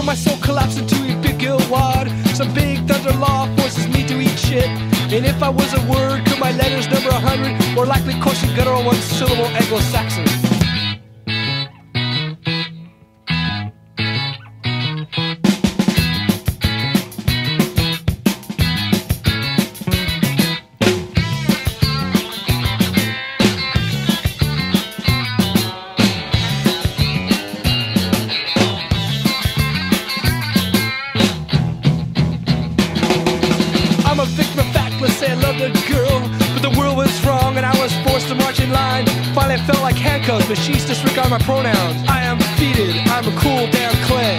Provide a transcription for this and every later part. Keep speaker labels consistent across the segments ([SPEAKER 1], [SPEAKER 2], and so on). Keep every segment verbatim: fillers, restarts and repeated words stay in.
[SPEAKER 1] my soul collapse into a big ill wad. Some big thunder law forces me to eat shit. And if I was a word, could my letters number a hundred? Or likely question guttural one syllable Anglo-Saxon? Finally I felt like handcuffs, but she's disregard my pronouns. I am defeated, I'm a cool damn clay.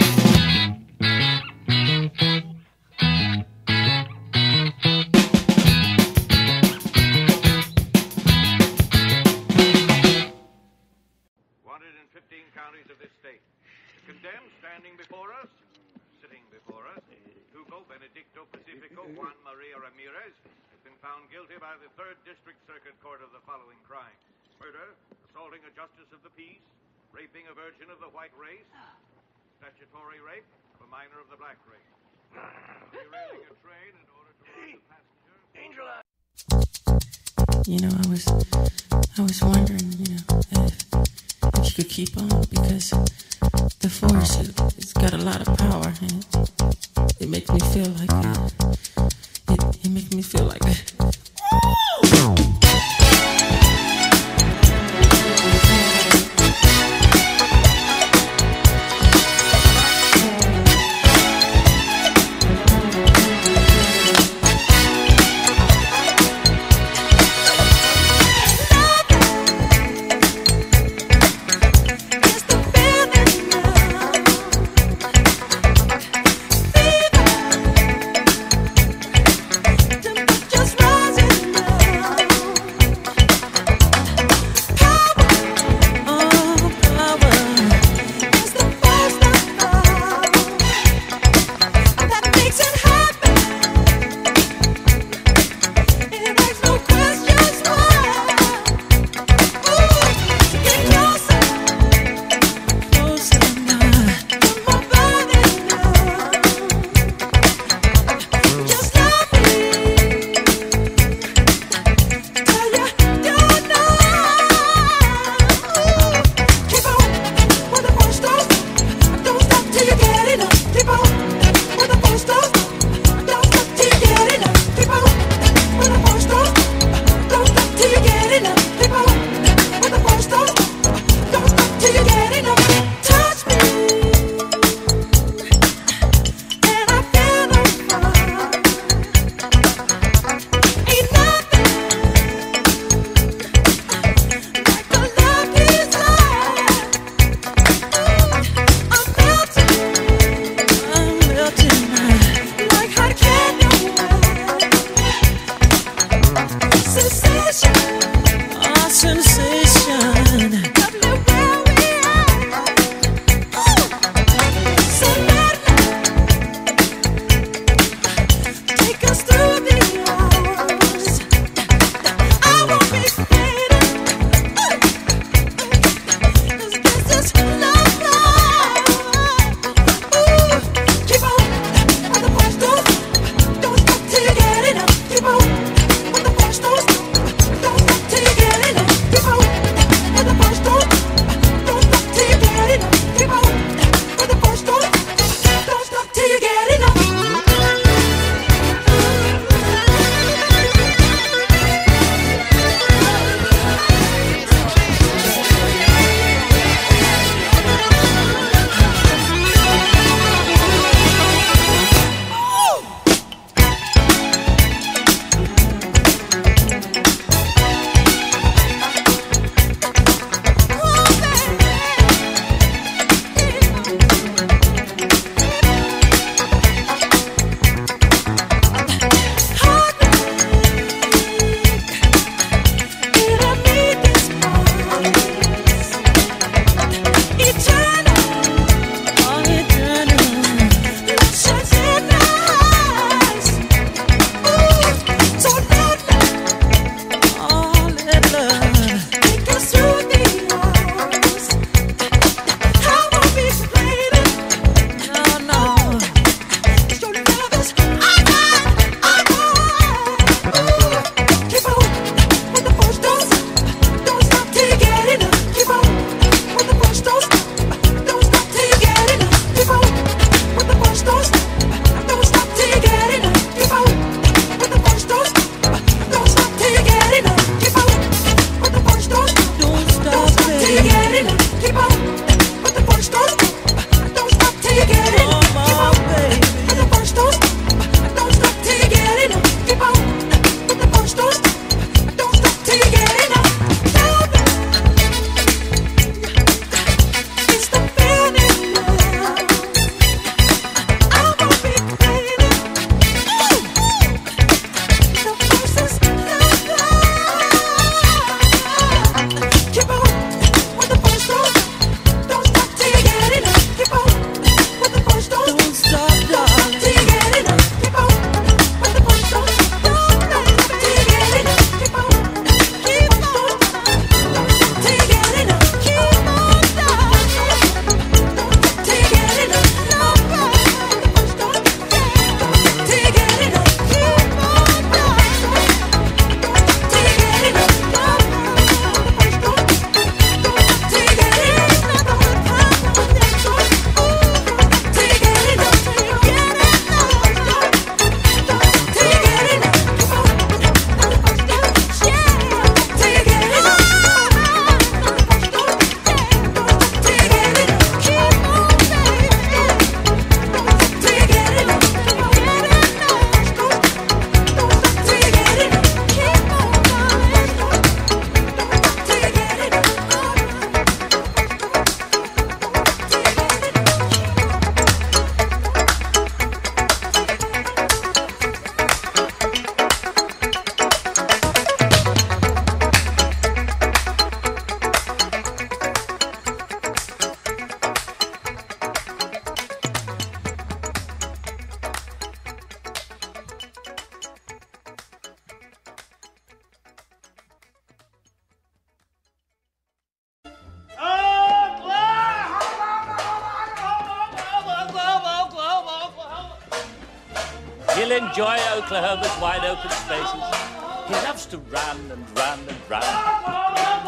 [SPEAKER 2] Wanted in fifteen counties of this state. Condemned standing before us, sitting before us, Hugo Benedicto Pacifico Juan Maria Ramirez has been found guilty by the third District Circuit Court of the following crimes. Murder, assaulting a justice of the peace, raping a virgin of the white race, statutory rape of a minor of the black race. Derailing a train in order to rob the passenger. Angel.
[SPEAKER 3] You know, I was, I was wondering, you know, if, if you could keep on, because the force, it, it's got a lot of power, and it, it makes me feel like, it, it, it makes me feel like.
[SPEAKER 4] Just right. He'll enjoy Oklahoma's wide open spaces. He loves to run and run and run.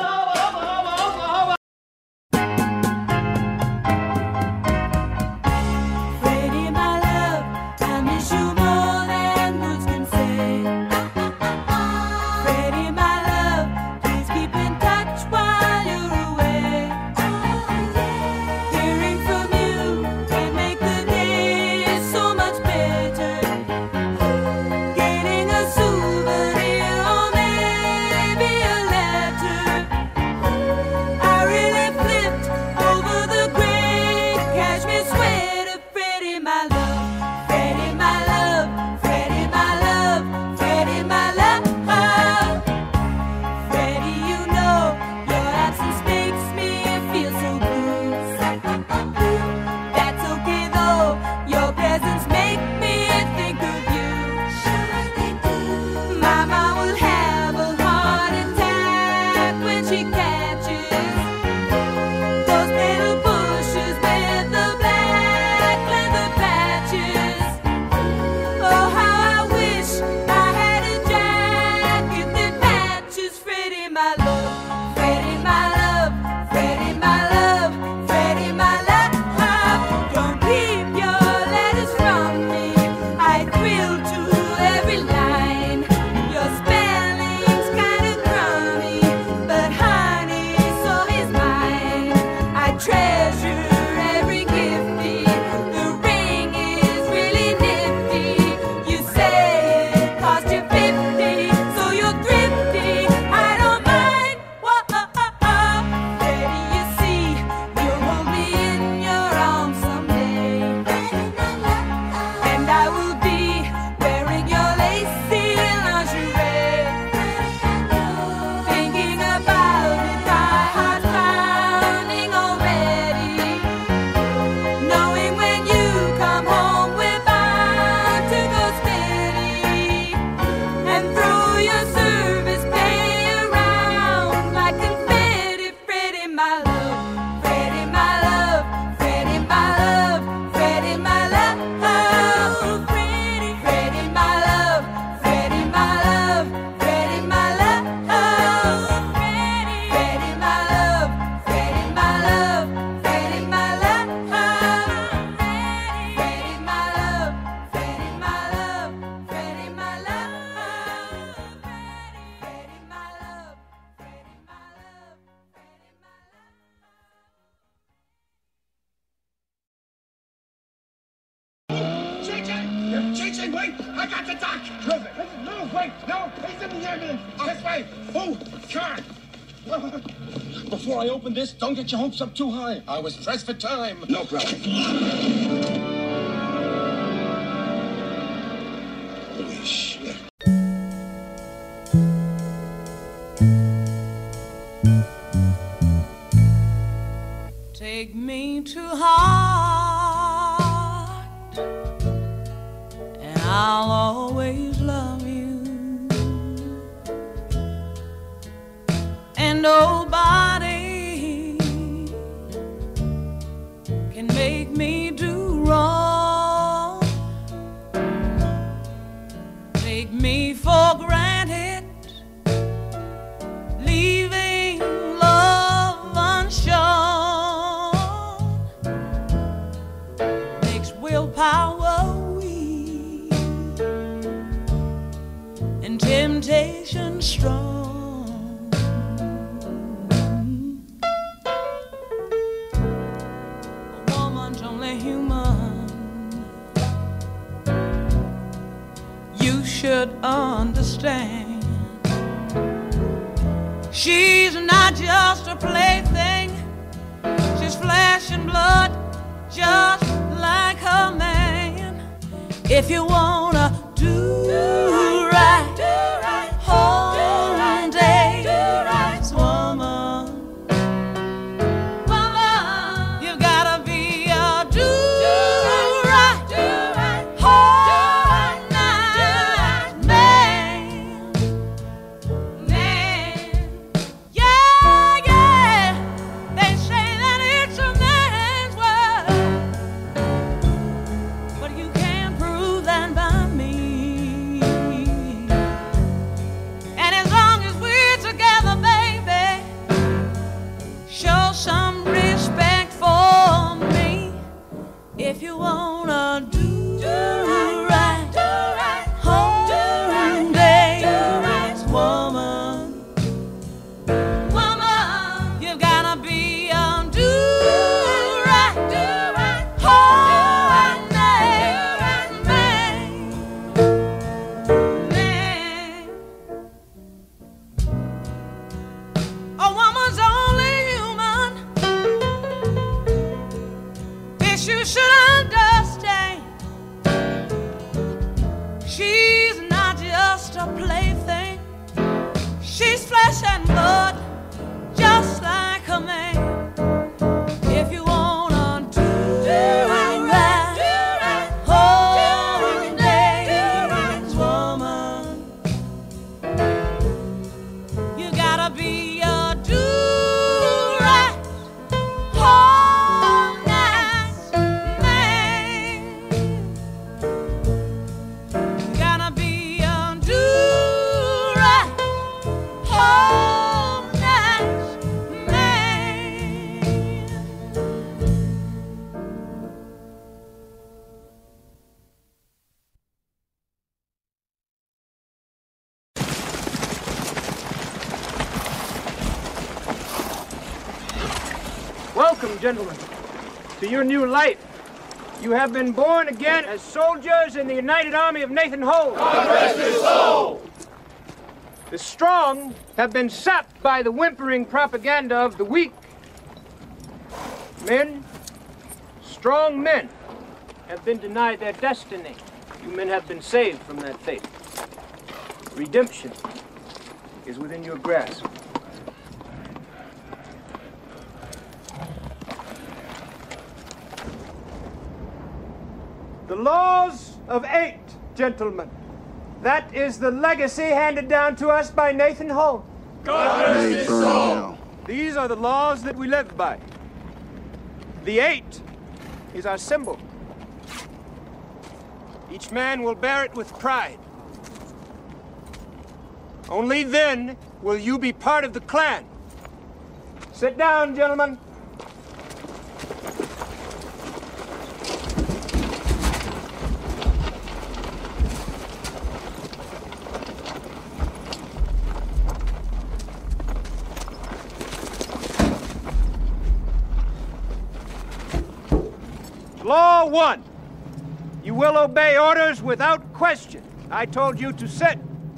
[SPEAKER 5] Wait! I got the doc! Move it! No, wait! No! He's in the ambulance! This way! Oh, car! Before I open this, don't get your hopes up too high. I was pressed for time. No problem. Holy shit.
[SPEAKER 3] Take me to heart, and I'll always love you. And nobody can make me do wrong. Take me for granted, leaving love unshown. Makes willpower weak and temptation strong. Should understand, she's not just a plaything, she's flesh and blood, just like her man. If you wanna do, do right, do right, home day, do right, woman, woman, you gotta be a do, do right, do right, home. Stand by. wanna do right, home days, woman, woman, you've gotta be a do right, home days, man, man. A woman's only human. This you should understand. She's not just a plaything. She's flesh and blood, just like a man. If you wanna do right, home days, woman, you gotta be a do right, home nice man. You gotta be a do right, home nice man.
[SPEAKER 6] Welcome, gentlemen, to your new life. You have been born again as soldiers in the United Army of Nathan Holt. God rest his soul! The strong have been sapped by the whimpering propaganda of the weak. Men, strong men, have been denied their destiny. You men have been saved from that fate. Redemption is within your grasp. The laws of eight, gentlemen. That is the legacy handed down to us by Nathan Holt.
[SPEAKER 5] God rest his soul.
[SPEAKER 6] These are the laws that we live by. The eight is our symbol. Each man will bear it with pride. Only then will you be part of the clan. Sit down, gentlemen. Law one. You will obey orders without question. I told you to sit.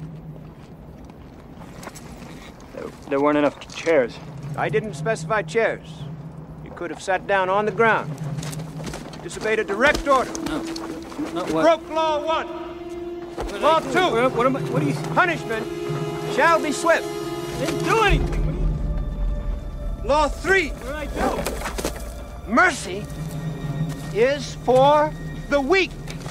[SPEAKER 6] There, there weren't enough chairs. I didn't specify chairs. You could have sat down on the ground. You disobeyed a direct order.
[SPEAKER 7] No. Not
[SPEAKER 6] You
[SPEAKER 7] what?
[SPEAKER 6] broke law one.
[SPEAKER 7] What
[SPEAKER 6] Law
[SPEAKER 7] did I do?
[SPEAKER 6] two.
[SPEAKER 7] What, what am I? What are you?
[SPEAKER 6] Punishment shall be swift.
[SPEAKER 7] I didn't do anything. What, do
[SPEAKER 6] Law three.
[SPEAKER 7] you, what did I do?
[SPEAKER 6] Mercy is for the weak.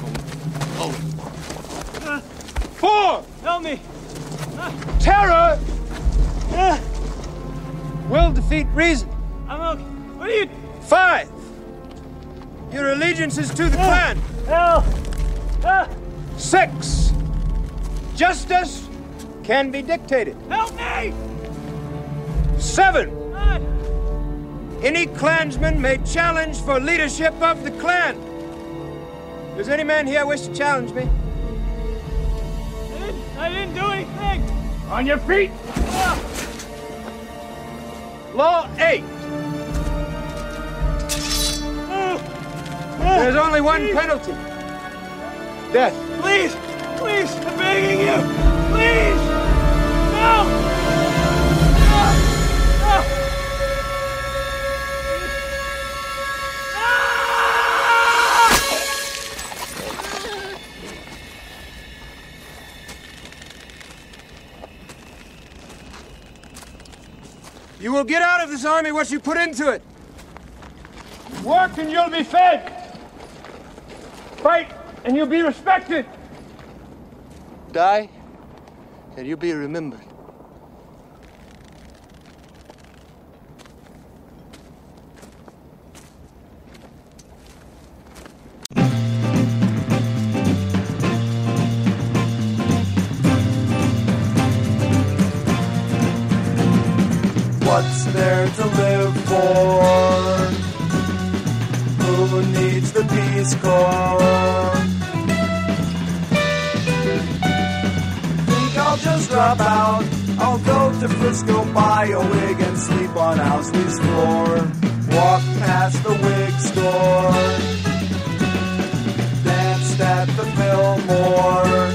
[SPEAKER 7] Uh,
[SPEAKER 6] Four.
[SPEAKER 7] help me.
[SPEAKER 6] Terror
[SPEAKER 7] Uh,
[SPEAKER 6] will defeat reason.
[SPEAKER 7] I'm okay. What are you?
[SPEAKER 6] Five. Your allegiance is to the clan.
[SPEAKER 7] Help! Uh,
[SPEAKER 6] Six. Justice can be dictated.
[SPEAKER 7] help me!
[SPEAKER 6] Seven.
[SPEAKER 7] God.
[SPEAKER 6] Any clansman may challenge for leadership of the clan. Does any man here wish to challenge me?
[SPEAKER 7] I didn't, I didn't do anything.
[SPEAKER 6] On your feet.
[SPEAKER 7] Uh,
[SPEAKER 6] Law eight.
[SPEAKER 7] uh,
[SPEAKER 6] There's only one penalty. Death.
[SPEAKER 7] Please, please, I'm begging you. Please! No! No! No! Ah!
[SPEAKER 6] You will get out of this army what you put into it. Work and you'll be fed. Fight and you'll be respected. Die and you'll be remembered.
[SPEAKER 8] What's there to live for? Who needs the peace Peace Corps. Think I'll just drop out. I'll go to Frisco, buy a wig, and sleep on Owsley's floor. Walk past the wig store, danced at the Fillmore.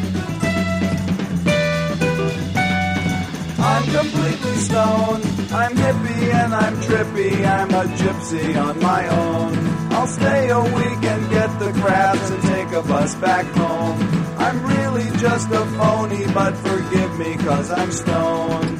[SPEAKER 8] I'm completely stoned, I'm hippie and I'm trippy, I'm a gypsy on my own. I'll stay a week and get the crabs and take a bus back home. I'm really just a phony, but forgive me 'cause I'm stoned.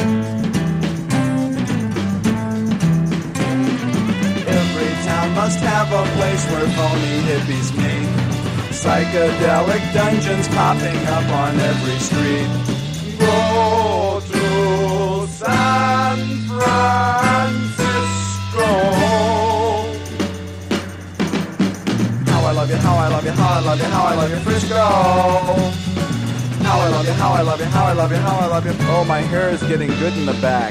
[SPEAKER 8] Every town must have a place where phony hippies meet. Psychedelic dungeons popping up on every street. Go to San Francisco. How I love you, how I love you, how I love you, how I love you, Frisco. How I love you, how I love you, how I love you, how I love you. Oh, my hair is getting good in the back.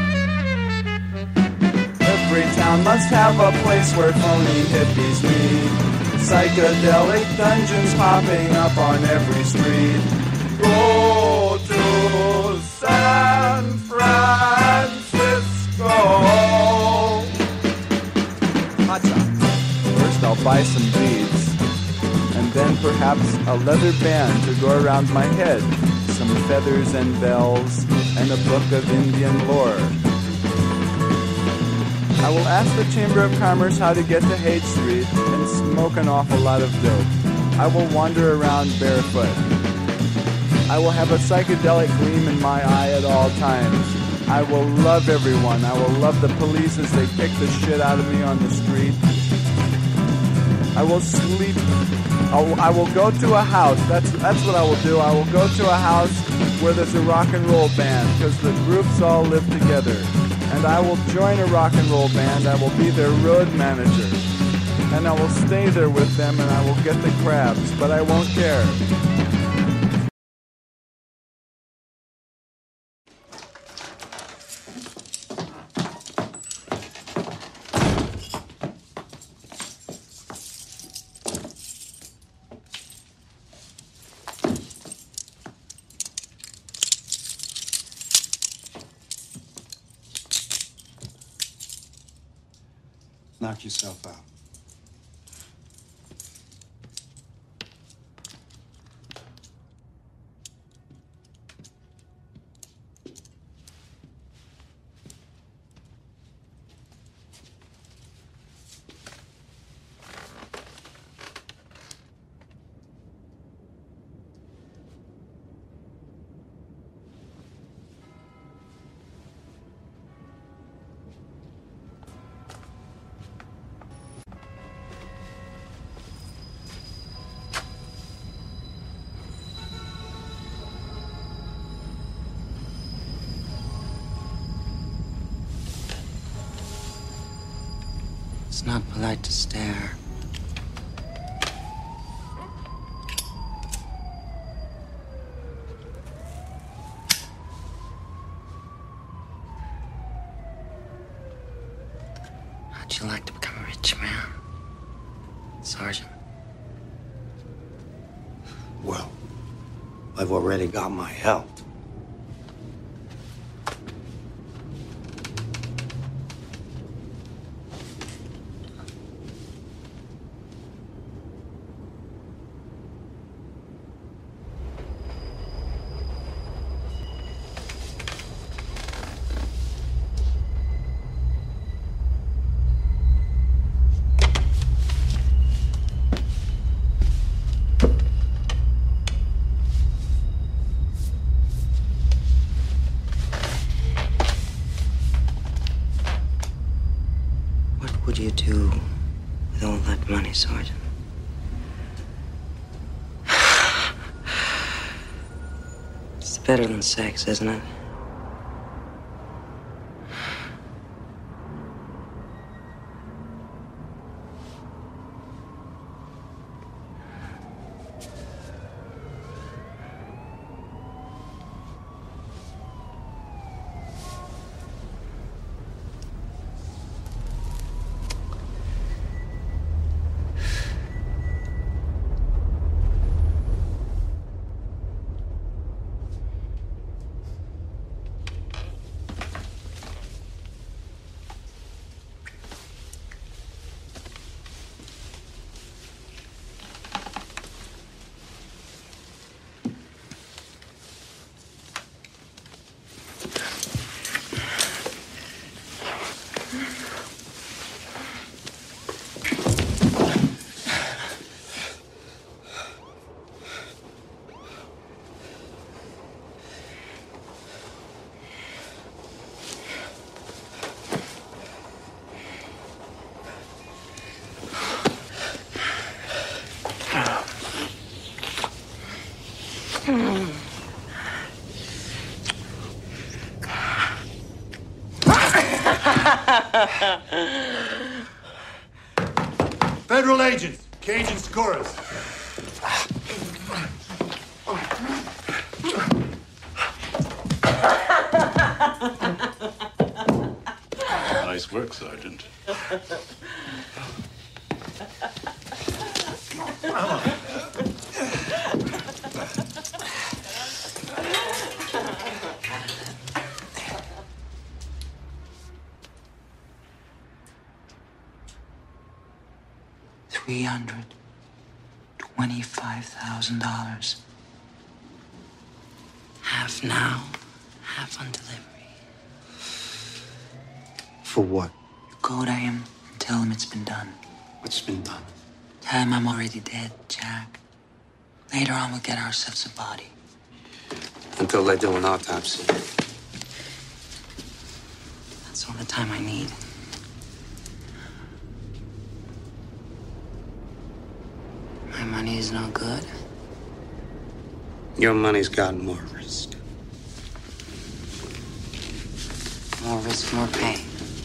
[SPEAKER 8] Every town must have a place where phony hippies meet. Psychedelic dungeons popping up on every street. Go to San Francisco. Hacha. First I'll buy some beads, and then perhaps a leather band to go around my head, some feathers and bells, and a book of Indian lore. I will ask the Chamber of Commerce how to get to Haight Street and smoke an awful lot of dope. I will wander around barefoot. I will have a psychedelic gleam in my eye at all times. I will love everyone. I will love the police as they kick the shit out of me on the street. I will sleep. I'll, I will go to a house. That's that's what I will do. I will go to a house where there's a rock and roll band because the groups all live together. And I will join a rock and roll band. I will be their road manager. And I will stay there with them and I will get the crabs, but I won't care.
[SPEAKER 9] Knock yourself out.
[SPEAKER 3] It's not polite to stare. How'd you like to become a rich man, Sergeant?
[SPEAKER 9] Well, I've already got my health.
[SPEAKER 3] What would you do with all that money, Sergeant? It's better than sex, isn't it?
[SPEAKER 10] Federal agents, Cajun scorers.
[SPEAKER 11] Nice work, Sergeant.
[SPEAKER 12] Three hundred twenty-five thousand dollars. Half now, half on delivery.
[SPEAKER 9] For what?
[SPEAKER 12] You go to him and tell him it's been done.
[SPEAKER 9] What's been done?
[SPEAKER 12] Tell him I'm already dead, Jack. Later on, we'll get ourselves a body.
[SPEAKER 9] Until they do an autopsy.
[SPEAKER 12] That's all the time I need. My money is no good.
[SPEAKER 9] Your money's got more risk.
[SPEAKER 12] More risk, more pay.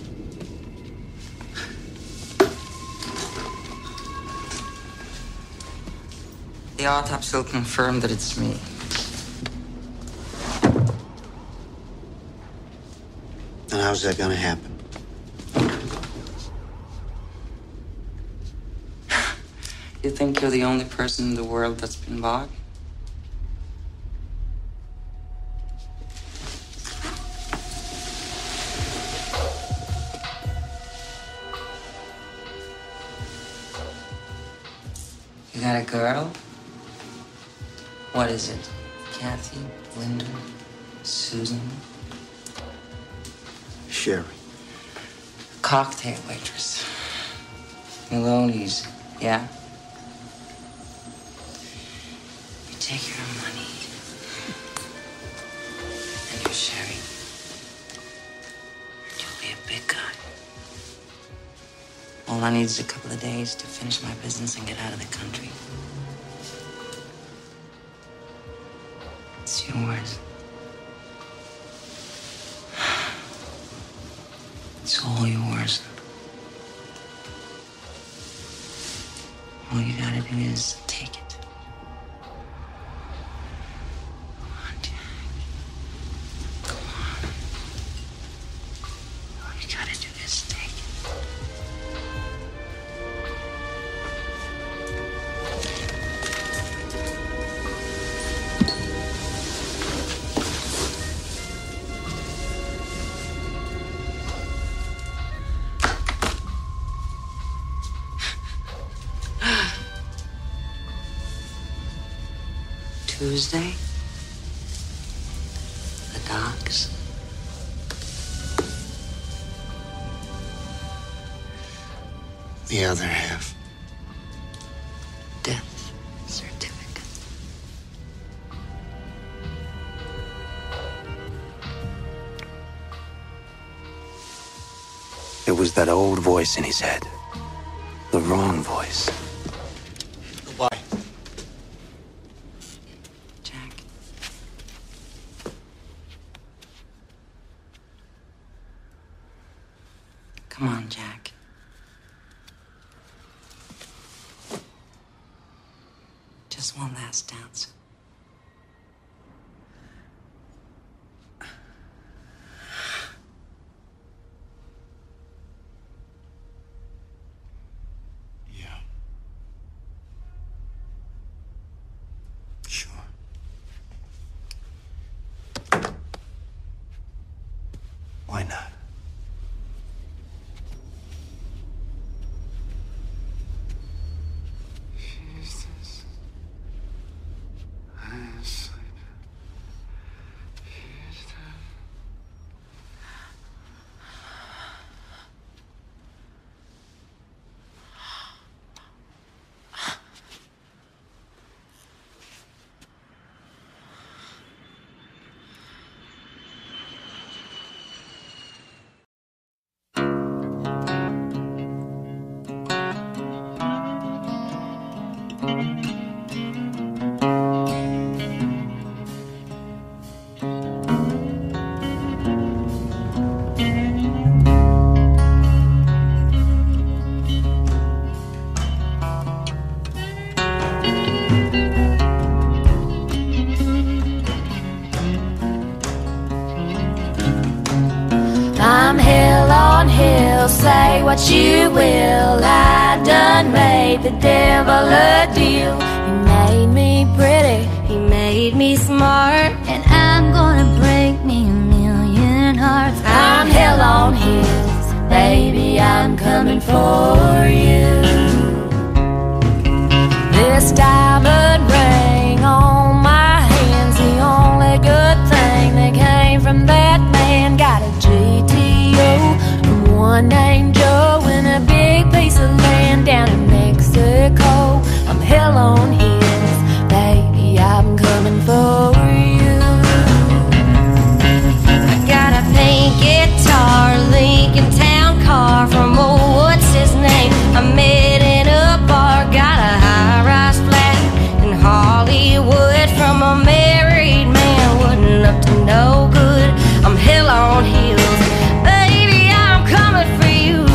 [SPEAKER 12] The autopsy will confirm that it's me.
[SPEAKER 9] And how's that gonna happen?
[SPEAKER 12] You think you're the only person in the world that's been bought? You got a girl? What is it? Kathy, Linda, Susan?
[SPEAKER 9] Sherry.
[SPEAKER 12] Cocktail waitress. Maloney's, yeah? You take her money and your Sherry, and you'll be a big guy. All I need is a couple of days to finish my business and get out of the country. It's yours. It's all yours. All you gotta do is take it. Come on, Jack. Come on. All you gotta do is take it. Tuesday, the docks.
[SPEAKER 9] The other half.
[SPEAKER 12] Death certificate.
[SPEAKER 9] It was that old voice in his head. The wrong voice.
[SPEAKER 10] Why?
[SPEAKER 12] Come on, Jack. Just one last dance.
[SPEAKER 9] Yeah. Sure. Why not?
[SPEAKER 13] say what you will. I done made the devil a deal. He made me pretty, he made me smart, and I'm gonna break me a million hearts. I'm hell on heels, baby, I'm coming for you. This diamond ring on my hand's the only good thing that came from that man. Got a G T O from one named Joe in a big piece of land down in Mexico. I'm hell on heels, baby, I'm coming for you. I got a pink guitar, Lincoln Town car from old what's his name. I met in a bar, got a high-rise flat in Hollywood from a married man. Wasn't up to no good. I'm hell on heels, baby, I'm coming for you.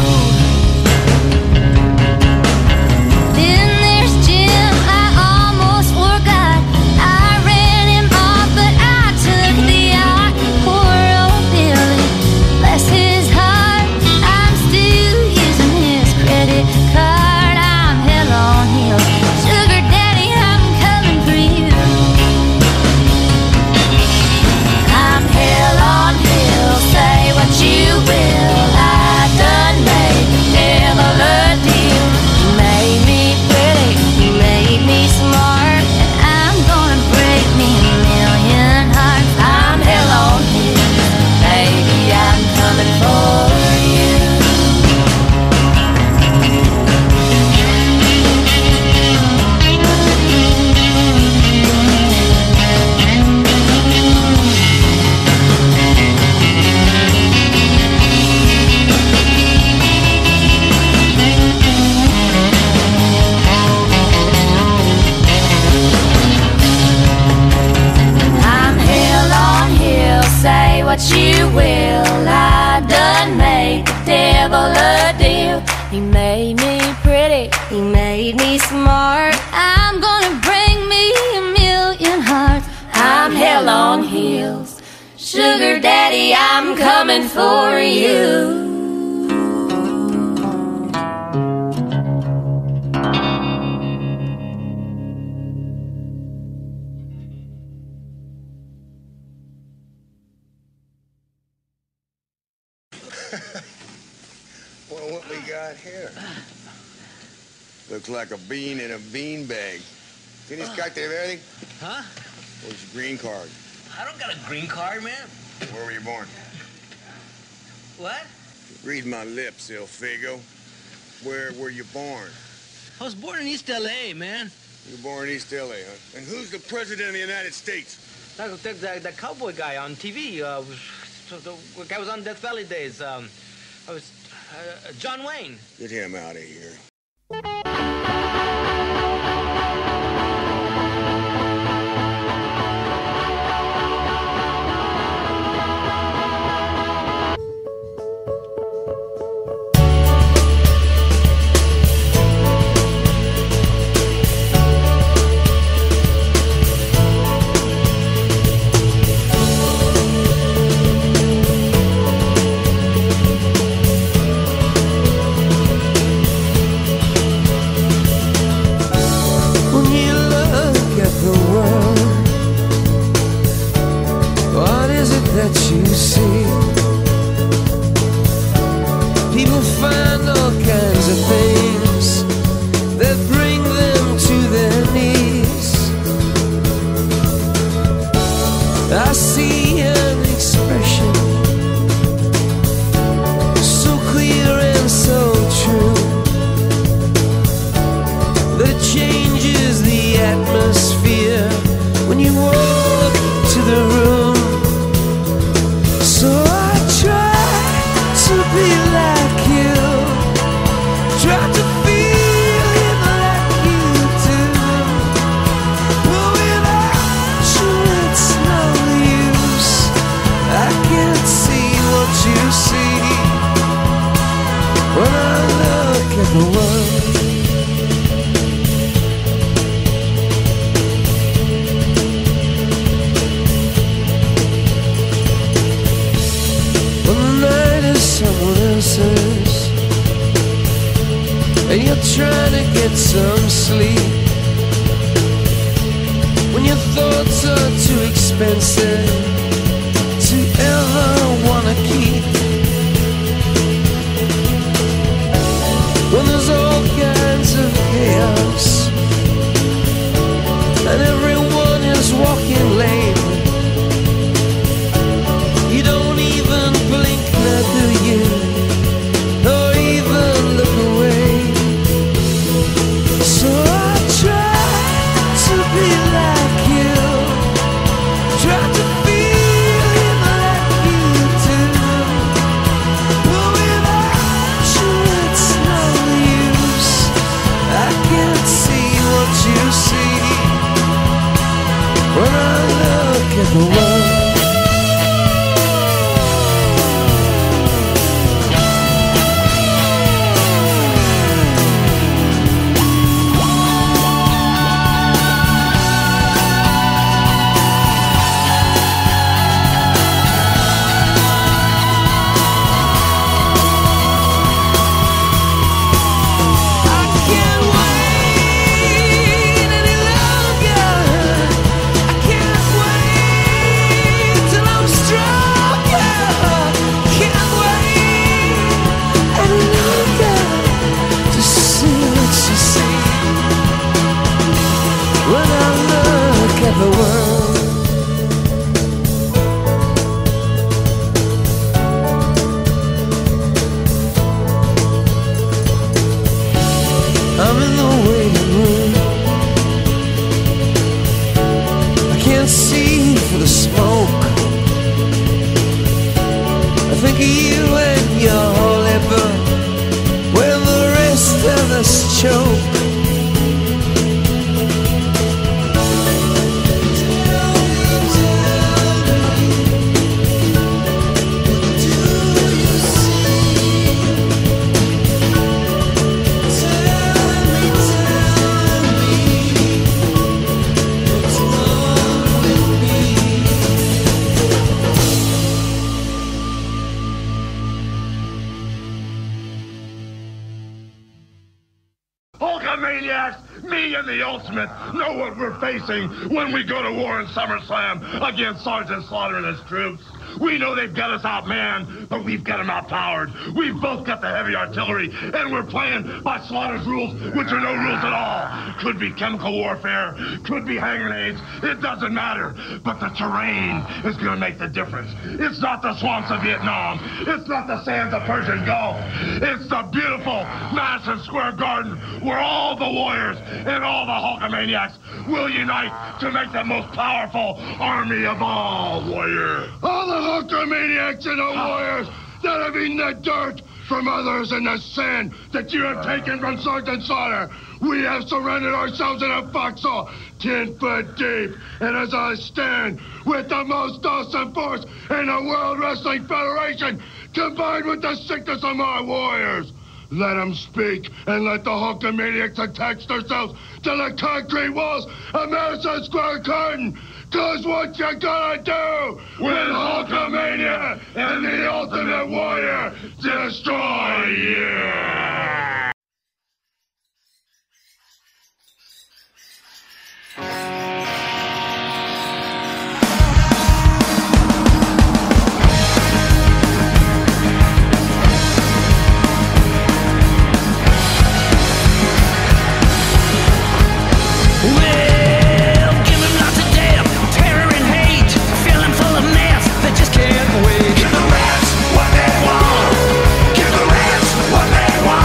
[SPEAKER 13] Then there's Jim, I almost forgot. I ran him off, but I took the yacht. Poor old Billy, bless his heart, I'm still using his credit card. I'm hell on heels, sugar daddy, I'm coming for you. I'm hell on heels, say what you will. I done made the devil a deal. He made me pretty, he made me smart, and I'm gonna break me a million hearts. I'm hell on heels, baby, I'm coming for you. I'm hell on heels, say what you will. I done made the devil a deal. He made me pretty, he made me smart. I'm gonna bring me a million hearts. I'm hell on heels, sugar daddy, I'm coming for you.
[SPEAKER 14] Well, what we got here? Looks like a bean in a bean bag. Seen this guy have everything?
[SPEAKER 15] Huh?
[SPEAKER 14] Where's your green card?
[SPEAKER 15] I don't got a green card, man.
[SPEAKER 14] Where were you born?
[SPEAKER 15] What?
[SPEAKER 14] Read my lips, El Figo. Where were you born?
[SPEAKER 15] I was born in East L A, man.
[SPEAKER 14] You were born in East L A, huh? And who's the president of the United States?
[SPEAKER 15] The, the, the, the cowboy guy on T V. Uh, the, the guy was on Death Valley days. Um, I was uh, John Wayne.
[SPEAKER 14] Get him out of here.
[SPEAKER 1] some sleep. When your thoughts are too expensive to ever wanna keep. When there's all kinds of chaos and everyone is walking lame, you don't even blink now, do you? Or even look away. So I try to be like you, try to feel like you do, but without you it's no use. I can't see what you see when I look at the world. The world. I'm in the waiting room. I can't see for the smoke. I think of you and your holy book, when the rest of us choke.
[SPEAKER 16] The ultimate know what we're facing when we go to war in SummerSlam against Sergeant Slaughter and his troops. We know they've got us outmanned, but we've got them outpowered. We've both got the heavy artillery, and we're playing by Slaughter's rules, which are no rules at all. Could be chemical warfare, could be hand grenades, it doesn't matter. But the terrain is going to make the difference. It's not the swamps of Vietnam. It's not the sands of Persian Gulf. It's the beautiful Madison Square Garden where all the warriors and all the Hulkamaniacs will unite to make the most powerful army of all warriors.
[SPEAKER 5] All the Hulkamaniacs and the warriors that have eaten the dirt from others in the sand that you have taken from Sergeant Slaughter. We have surrendered ourselves in a foxhole ten foot deep. And as I stand with the most awesome force in the World Wrestling Federation, combined with the sickness of my warriors, let them speak and let the Hulkamaniacs attach themselves to the concrete walls of Madison Square Garden. Cause what you gonna do when Hulkamania and the Ultimate Warrior destroy you?
[SPEAKER 1] Give the rats what they want. Give the rats what they want.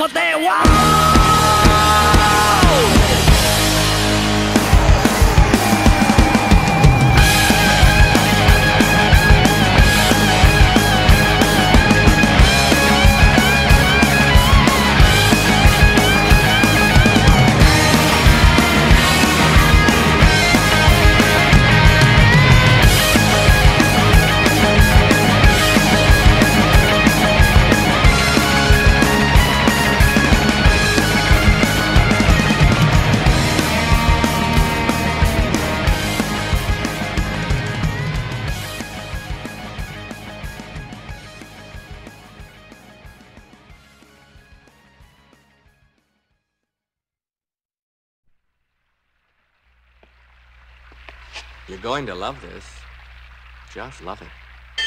[SPEAKER 17] what they want.
[SPEAKER 18] You're going to love this. Just love it.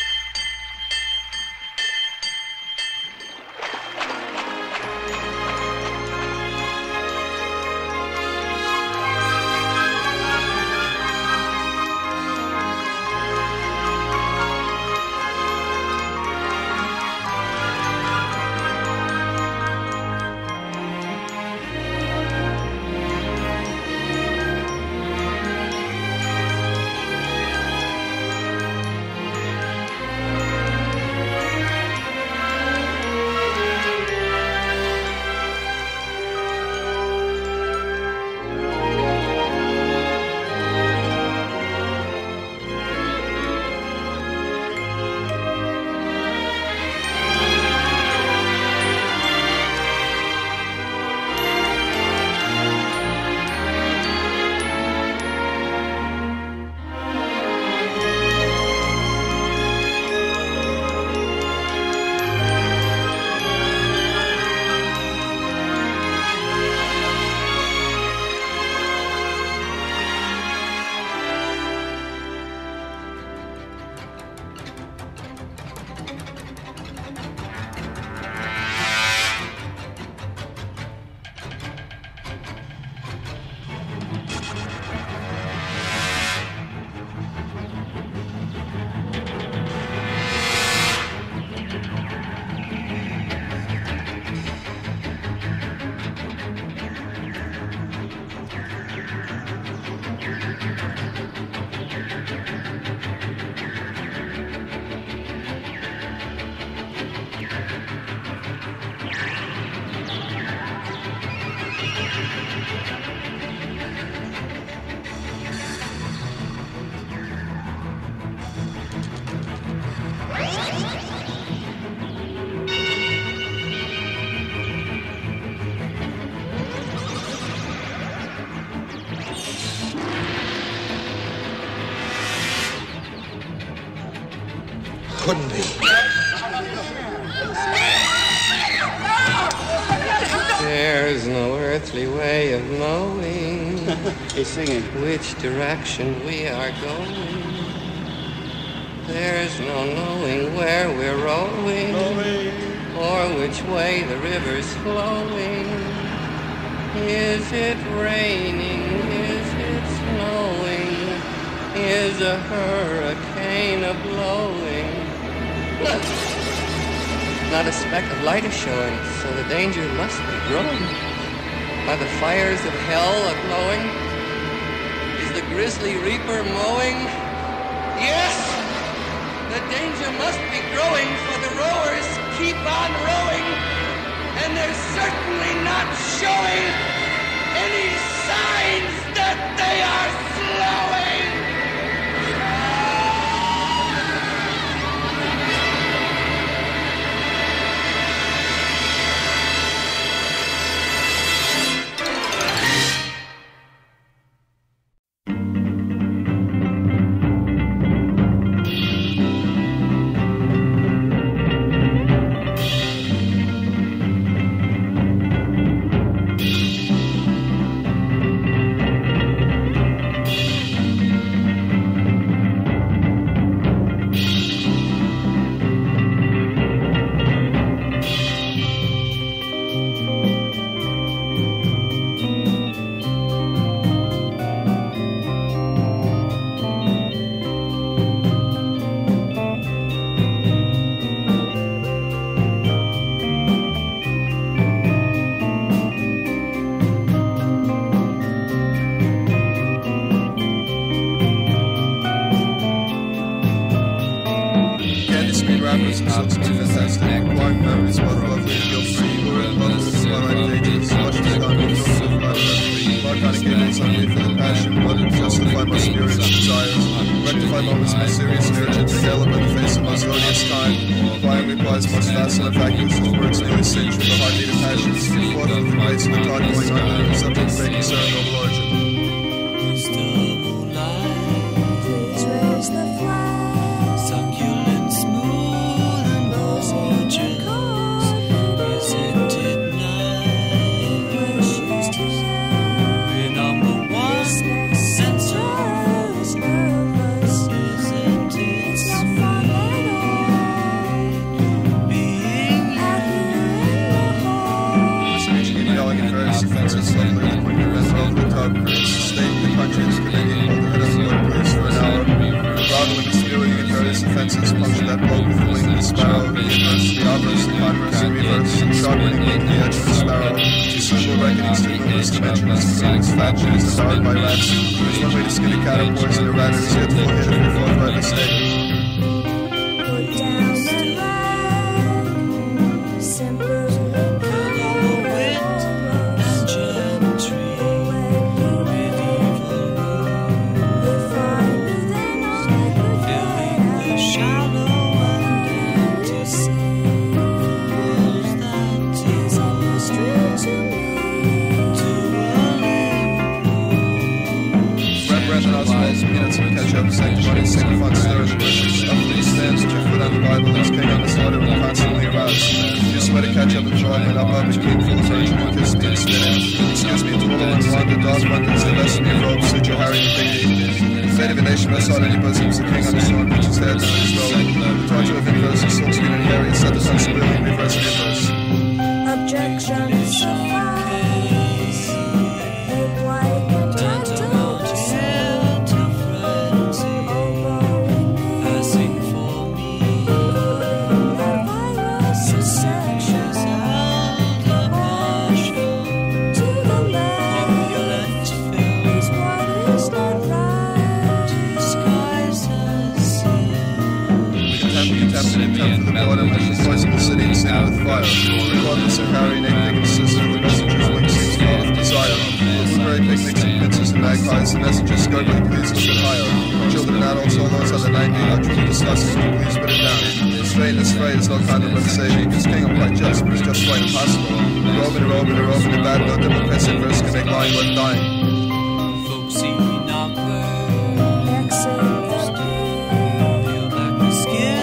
[SPEAKER 19] Couldn't be.
[SPEAKER 20] There's no earthly way of knowing
[SPEAKER 19] He's singing.
[SPEAKER 20] which direction we are going. There's no knowing where we're rowing or which way the river's flowing. Is it raining? Is it snowing? Is a hurricane a-blowing? Look! Not a speck of light is showing, so the danger must be growing. Are the fires of hell a-glowing? Is the grisly reaper mowing? Yes! The danger must be growing, for the rowers keep on rowing, and they're certainly not showing any signs that they are slowing!
[SPEAKER 8] from his most serious and urgent, to hail him in the face of most odious time. Applying replies most fast and vacuous, his words nearly sing through the heartbeat of passions. Forth with the grace of the talk going on, the subject of making certain noble origin.
[SPEAKER 13] Please raise the flag. Succulent, smooth, and gorgeous. Isn't it nice? Precious to have. We're number one. Sensuous, nervous. Isn't it it's not fun at all. Being out here in the hall.
[SPEAKER 8] This reaching in elegant various offenses, suddenly the quick events of the top creates the state, the country, is Canadian, hold the head of the Lord police for an hour. Groveling and spewing in various offenses, puncture that bloke with the wing of the sparrow, the inverse, the obverse, the converse, the reverse, and sharpening with the edge of the sparrow. The simple reckonings to numerous dimensions, including fat shoes devoured by rats. There's one way to skin a cat or poison a rat, or is yet full hit if you're fought by mistake.
[SPEAKER 13] Put down the rag. Simple.
[SPEAKER 8] Peanuts and ketchup, sanctimony, sycophant, stir in the bushes. Up these stands, with your foot on the Bible, as king on the slaughter, and constantly aroused. You sweat a ketchup and joy, and up up, a king full of virgin, and kiss me and spit in. Excuse me, Twillo and Wanda, dog buttons, the best of me robes, suit your Harry and Piggy. The fate of a nation rests on any bosoms, the king on the throne, puts his head down his robe. The torture of inverse, the silk screen and Harry, set the sun squealing, reverse and inverse.
[SPEAKER 13] Objection suffice. Make white and gentle.
[SPEAKER 8] Poison the city and sing with fire. Regardless of Harry, Nate, Dick, and sister, the messengers link sings full of desire. Blueberry picnics and pincers and magpies, the messengers gurgling, please look it higher. Children and adults, all those on the ninety, are truly disgusting, please put it down. Straight and straight is no condiment saving, because king of quite just, but it's just quite impossible. A robe and a robe and a robe and a bad note, different piss and verse can make lying worth dying.
[SPEAKER 13] Folks see me knocker, exit the feel like the skin.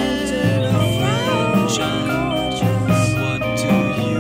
[SPEAKER 13] What do you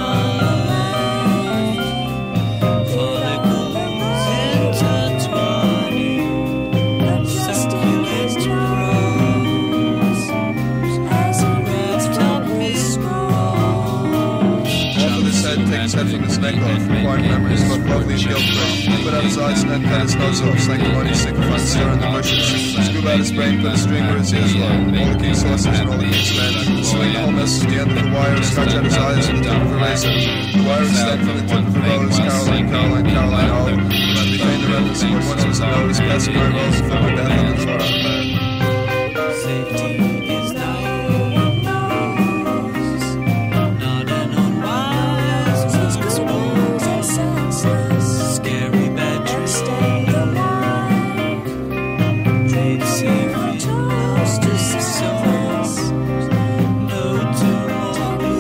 [SPEAKER 13] find? Follicles intertwining, succulent rose as he wrapped up his scroll.
[SPEAKER 8] Off of his head, take his head from his neck off, acquiring memories of a lovely and guilt-free. Put out his eyes and then cut his nose off, sanctimony, sycophant, stir in the bushes. Scoop out his brain, put a string where his ears lie. All the king's horses and all the king's men. Swing the whole mess to the end of the wire, scratch out his eyes with the tip of a razor. The wire extend from the tip of a rose, Caroline, Caroline, Caroline, oh. Let me paint the remnants of what once was a nose, passing my rose, and my death on the floor on the bed.
[SPEAKER 13] Safety is thine. Not an unwise, since good news and senseless. Scary bad dreams. Stay the mind. Dream secret toast to selfless. No tomorrow.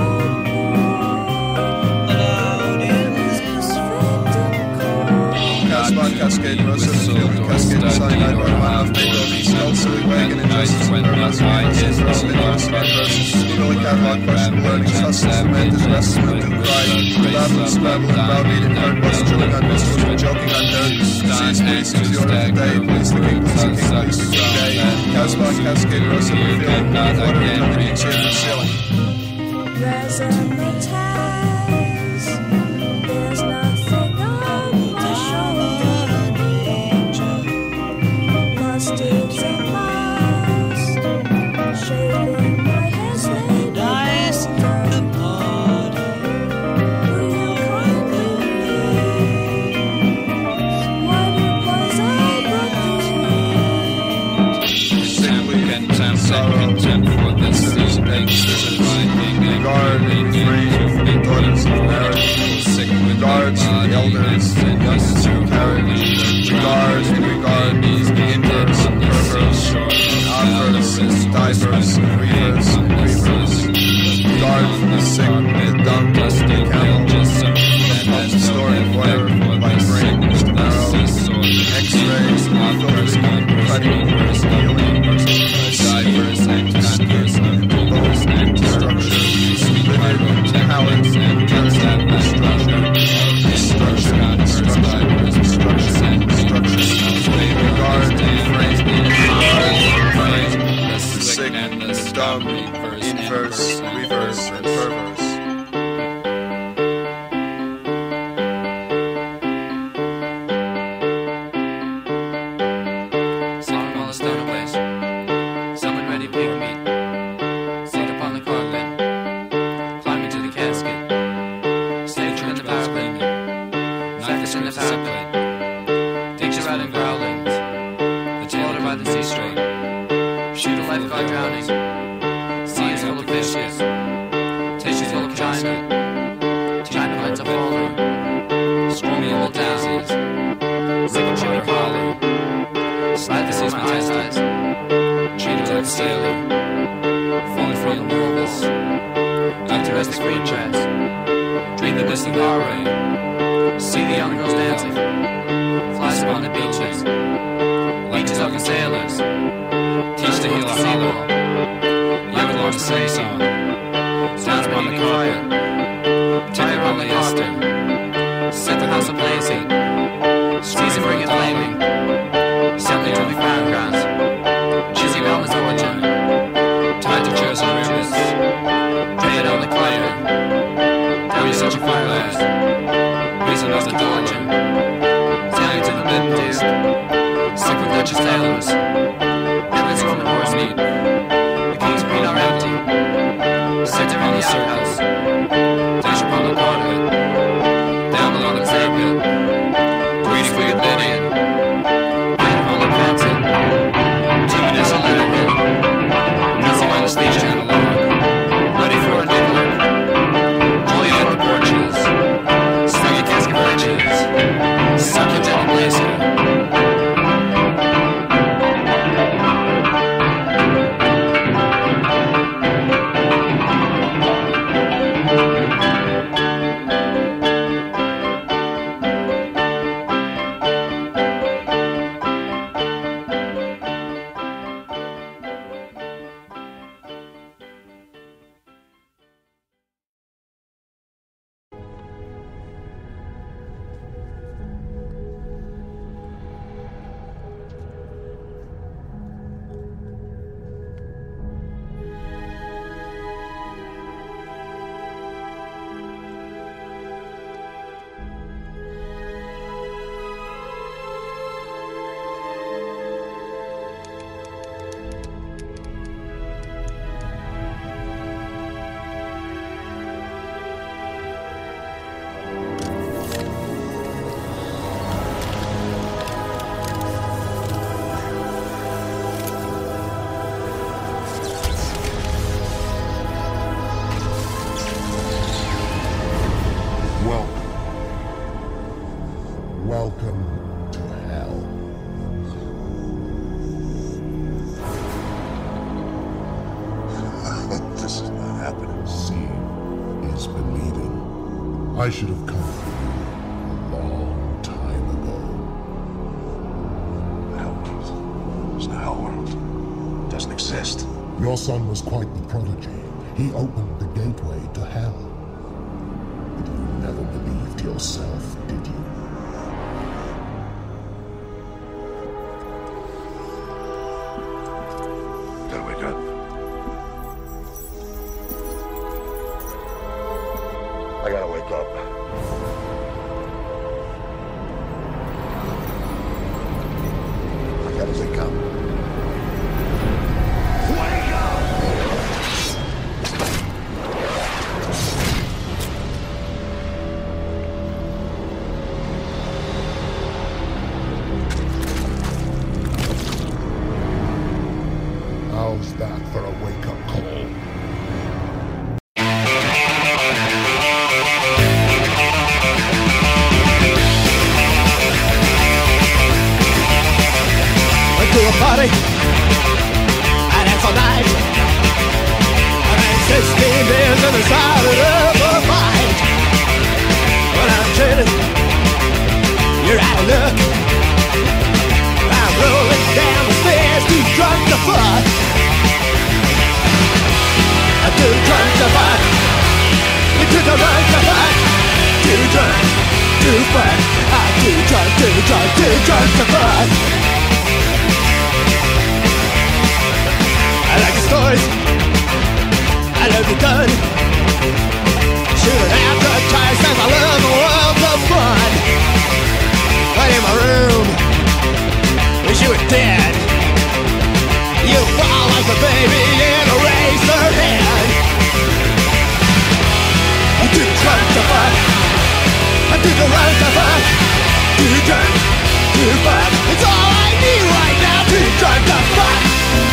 [SPEAKER 13] Allowed in this victim call.
[SPEAKER 8] Casbah, Cascade, Mercer, Field, Cascade, Cyanide, Romanov, Beethoven, Skull, Silly Wagon, Injustice, Nervous, Inverse, Inverse, Inverse, Inverse, Eagerly Catalog, Questionable Learning, Hustles, Semantics, Restless, Mood, Pride, Babble, Scrabble, Browbeat, Nerd, Bust, Chilling on Mistress, Joking on Nerd, Seize, Please, Use the Order of the Day, Please the King, Please the King, Please the King, Day, Casbah, Cascade, Mercer, Field, Water, Return the King's Here, the Ceiling.
[SPEAKER 13] Razzmatazz, there's nothing on my shoulder. Lost is a must. Shaving my head's laid dice the party. Will you kindly leave? What it was I brought you.
[SPEAKER 8] Simply contempt, sorrow, contempt for this is big. Regard and refrain from the daughters of marriage. Regards to the elders and youngest who carry. Regard and regard the inverse and perverse. divers, reavers, reavers. Guard the sick, the dumb, the camel. Storing whatever, like brains, marrow, x-rays, filtering, cutting, healing, divers, anti-skins, bones, anti-structure, livid, talent, destruction, destruction, destruction, destruction, destruction, guard, frame, guard, frame, the sick, the dumb, inverse, reverse, and perverse.
[SPEAKER 17] I should have come for you a long time ago.
[SPEAKER 5] The hell world. There's no hell world. It doesn't exist.
[SPEAKER 17] Your son was quite the prodigy. He opened the gateway to hell. But you never believed yourself, did you?
[SPEAKER 5] Gotta wake up. I gotta wake up. I gotta wake up. Wake up!
[SPEAKER 17] How's that for a wake-up call?
[SPEAKER 1] To a party, and it's all night. other side of the fight. But I'm telling you, you're out of luck. I'm rolling down the stairs, too drunk to fuck. I'm too drunk to fuck. You're too drunk to fuck. Too drunk to fuck. I'm too drunk, too drunk, too drunk to fuck. I like the stories, I love the gun. Shooting advertised as I love the world of fun. But in my room, wish you were dead. You fall like a baby in a razor head. I'm too drunk to fuck. I'm too drunk to fuck. Too drunk to fuck. It's all I need right now. Too drunk to fuck.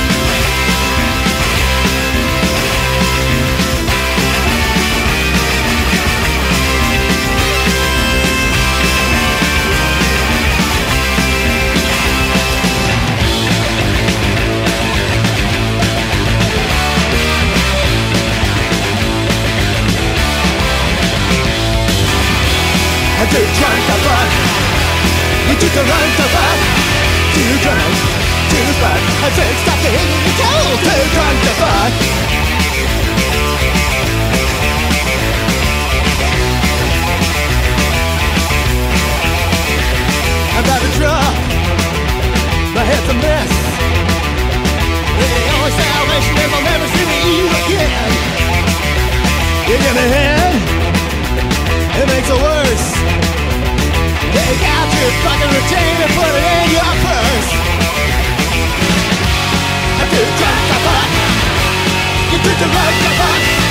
[SPEAKER 1] I'm too drunk to fuck. You're too drunk to fuck. Too drunk to fuck. I said stop the hitting the cold. Too drunk to fuck. I'm about to drop. My head's a mess. The only salvation is I'll never see you again. You give me head, it makes it worse. Take out your fucking routine and put it in your purse. I'm too drunk to fuck. You're too drunk to fuck.